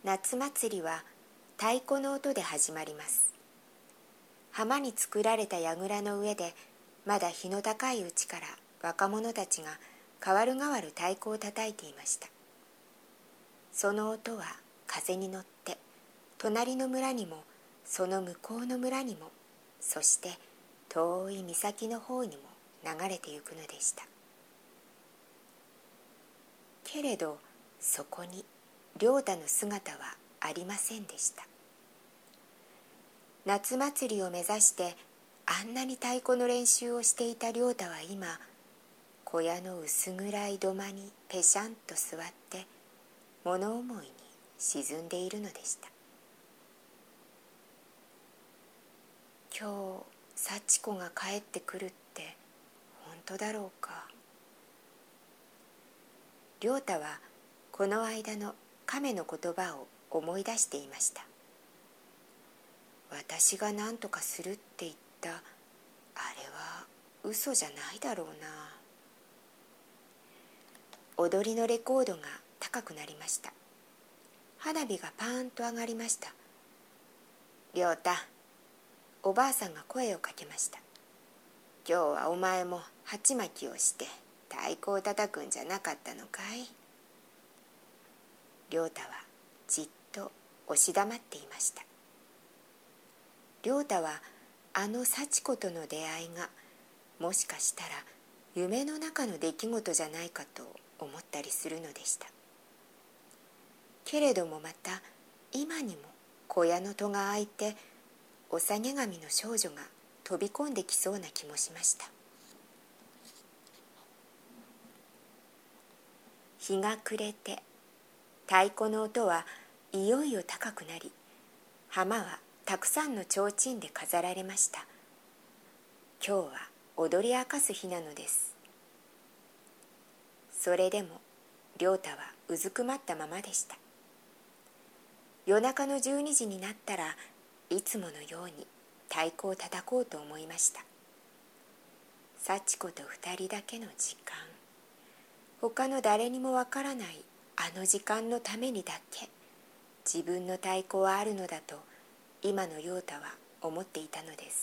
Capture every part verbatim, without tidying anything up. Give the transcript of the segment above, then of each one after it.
夏祭りは太鼓の音で始まります。浜に作られた櫓の上で、まだ日の高いうちから若者たちが代わる代わる太鼓を叩いていました。その音は風に乗って隣の村にもその向こうの村にも、そして遠い岬の方にも流れてゆくのでした。けれどそこに良太の姿はありませんでした。夏祭りを目指してあんなに太鼓の練習をしていた良太は今、小屋の薄暗い土間にぺしゃんと座って物思いに沈んでいるのでした。今日幸子が帰ってくるって本当だろうか。良太はこの間の亀の言葉を思い出していました。私が何とかするって言ったあれは嘘じゃないだろうな。踊りのレコードが高くなりました。花火がパーンと上がりました。良太、おばあさんが声をかけました。今日はお前も鉢巻きをして太鼓を叩くんじゃなかったのかい。良太はじっと押し黙っていました。良太はあの幸子との出会いがもしかしたら夢の中の出来事じゃないかと思ったりするのでした。けれどもまた今にも小屋の戸が開いてお下げ髪の少女が飛び込んできそうな気もしました。日が暮れて太鼓の音はいよいよ高くなり、浜はたくさんの提灯で飾られました。今日は踊り明かす日なのです。それでも良太はうずくまったままでした。夜中のじゅうにじになったらいつものように太鼓を叩こうと思いました。幸子と二人だけの時間、他の誰にもわからないあの時間のためにだけ自分の太鼓はあるのだと今の良太は思っていたのです。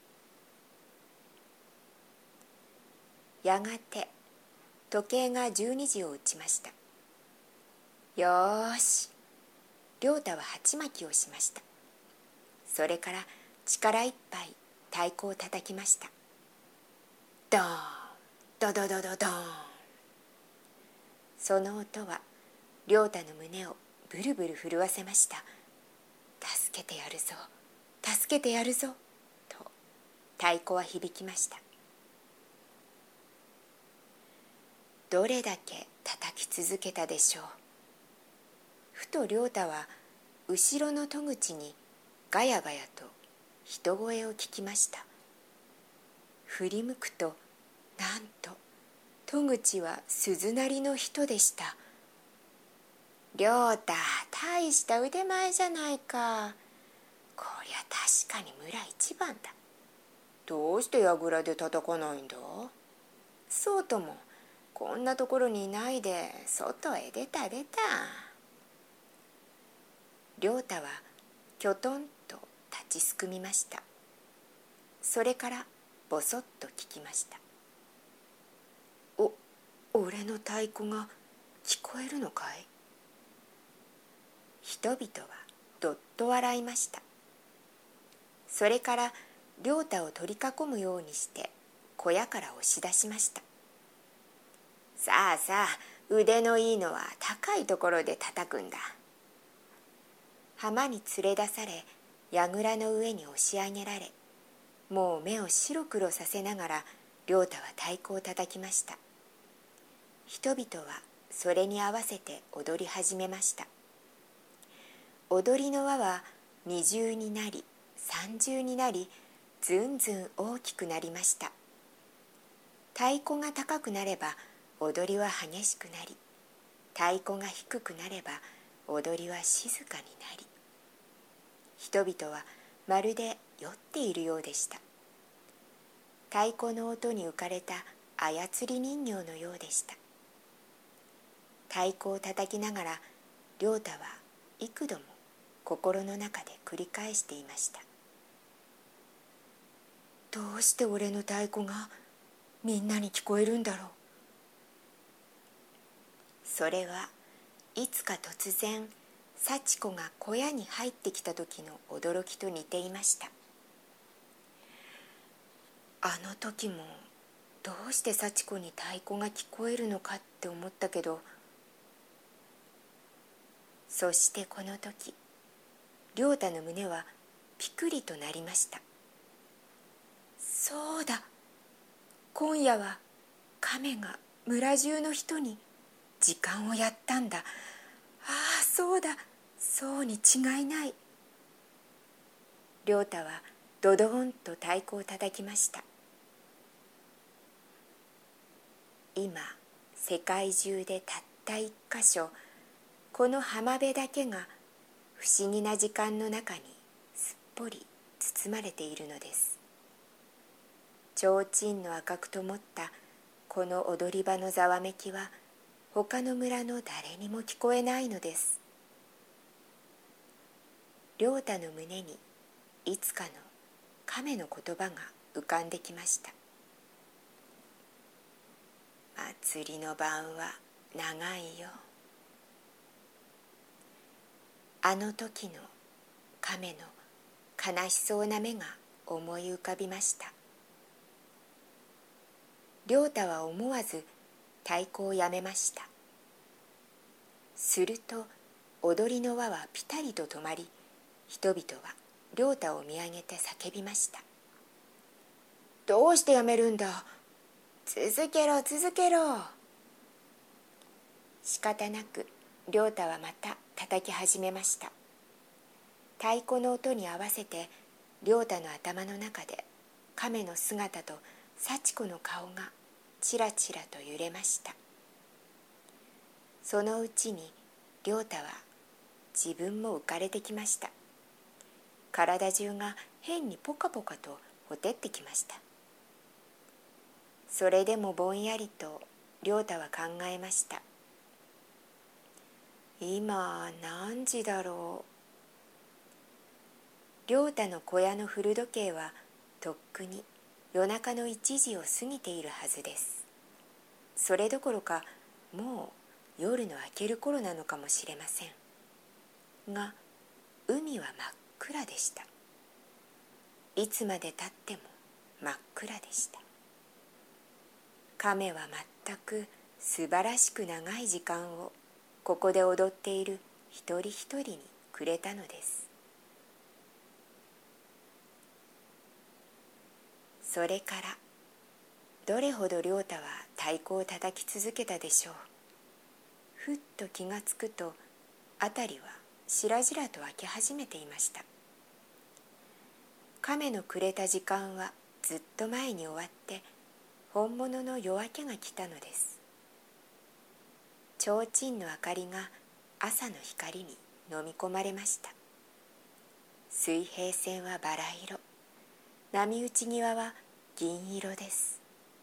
やがて時計がじゅうにじを打ちました。よーし、良太は鉢巻きをしました。それから力いっぱい太鼓を叩きました。ドーン、ドドドドドーン。その音は良太の胸をブルブル震わせました。助けてやるぞ、助けてやるぞと太鼓は響きました。どれだけ叩き続けたでしょう。ふと良太は後ろの戸口にガヤガヤと人声を聞きました。振り向くとなんと戸口は鈴なりの人でした。良太、大した腕前じゃないか。こりゃ確かに村一番だ。どうして櫓で叩かないんだ。そうともこんなところにいないで外へ出た出た。良太はきょとんと立ちすくみました。それからぼそっと聞きました。お、俺の太鼓が聞こえるのかい。人々はどっと笑いました。それから良太を取り囲むようにして小屋から押し出しました。さあさあ、腕のいいのは高いところで叩くんだ。浜に連れ出され、櫓の上に押し上げられ、もう目を白黒させながら良太は太鼓を叩きました。人々はそれに合わせて踊り始めました。踊りの輪は二重になり三重になり、ずんずん大きくなりました。太鼓が高くなれば踊りは激しくなり、太鼓が低くなれば踊りは静かになり、人々はまるで酔っているようでした。太鼓の音に浮かれた操り人形のようでした。太鼓を叩きながら良太は幾度も心の中で繰り返していました。どうして俺の太鼓がみんなに聞こえるんだろう。それはいつか突然幸子が小屋に入ってきた時の驚きと似ていました。あの時もどうして幸子に太鼓が聞こえるのかって思ったけど、そしてこの時亮太の胸はピクリとなりました。そうだ、今夜は亀が村中の人に時間をやったんだ。ああ、そうだ、そうに違いない。亮太はドドーンと太鼓を叩きました。今世界中でたった一箇所、この浜辺だけが不思議な時間の中にすっぽり包まれているのです。提灯の赤く灯ったこの踊り場のざわめきは他の村の誰にも聞こえないのです。亮太の胸にいつかの亀の言葉が浮かんできました。祭りの晩は長いよ。あの時の亀の悲しそうな目が思い浮かびました。亮太は思わず太鼓をやめました。すると踊りの輪はピタリと止まり、人々は亮太を見上げて叫びました。どうしてやめるんだ。続けろ続けろ。仕方なく亮太はまた叩き始めました。太鼓の音に合わせて亮太の頭の中で亀の姿と幸子の顔がちらちらと揺れました。そのうちに亮太は自分も浮かれてきました。体中が変にポカポカとほてってきました。それでもぼんやりと亮太は考えました。今何時だろう。亮太の小屋の古時計はとっくに夜中の一時を過ぎているはずです。それどころかもう夜の明ける頃なのかもしれませんが、海は真っ暗でした。いつまでたっても真っ暗でした。亀は全く素晴らしく長い時間をここで踊っている一人一人にくれたのです。それからどれほど亮太は太鼓を叩き続けたでしょう。ふっと気がつくと辺りはしらじらと開け始めていました。亀のくれた時間はずっと前に終わって本物の夜明けが来たのです。提灯の明かりが朝の光に飲み込まれました。水平線はバラ色、波打ち際は銀色です。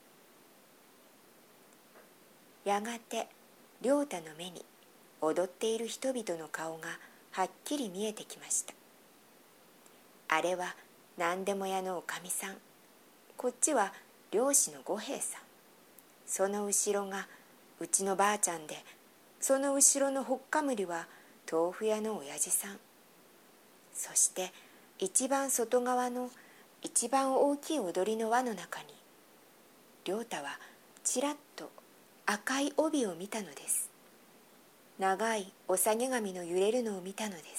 やがて亮太の目に踊っている人々の顔がはっきり見えてきました。あれは何でも屋のおかみさん、こっちは漁師の五兵衛さん、その後ろがうちのばあちゃんで、その後ろのほっかむりは豆腐屋のおやじさん、そして一番外側の一番大きい踊りの輪の中に亮太はちらっと赤い帯を見たのです。長いお下げ髪の揺れるのを見たのです。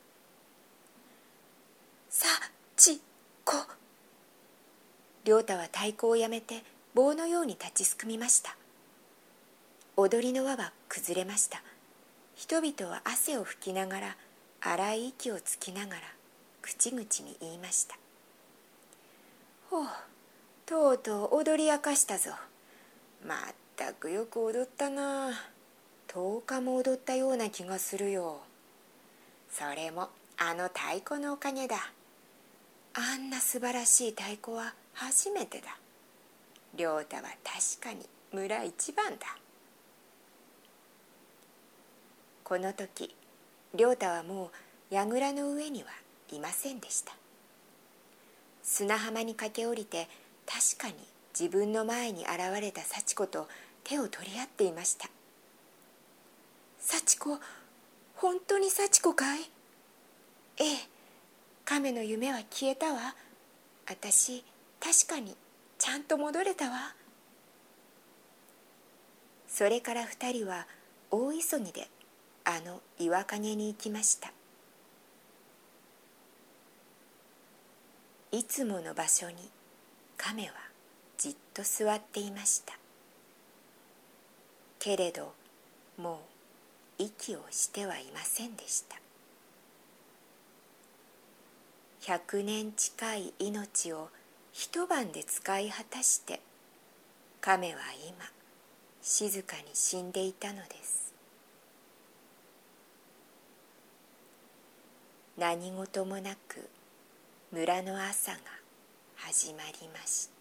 さちこ。亮太は太鼓をやめて棒のように立ちすくみました。踊りの輪は崩れました。人々は汗を拭きながら荒い息をつきながら口々に言いました。ほう、とうとう踊り明かしたぞ。まったくよく踊ったな。十日も踊ったような気がするよ。それもあの太鼓のおかげだ。あんな素晴らしい太鼓は初めてだ。亮太は確かに村一番だ。この時亮太はもう櫓の上にはいませんでした。砂浜に駆け下りて、確かに自分の前に現れた幸子と手を取り合っていました。幸子、本当に幸子かい？ええ、亀の夢は消えたわ。あたし、確かにちゃんと戻れたわ。それから二人は大急ぎであの岩陰に行きました。いつもの場所に亀はじっと座っていました。けれどもう息をしてはいませんでした。百年近い命を一晩で使い果たして、亀は今静かに死んでいたのです。何事もなく村の朝が始まりました。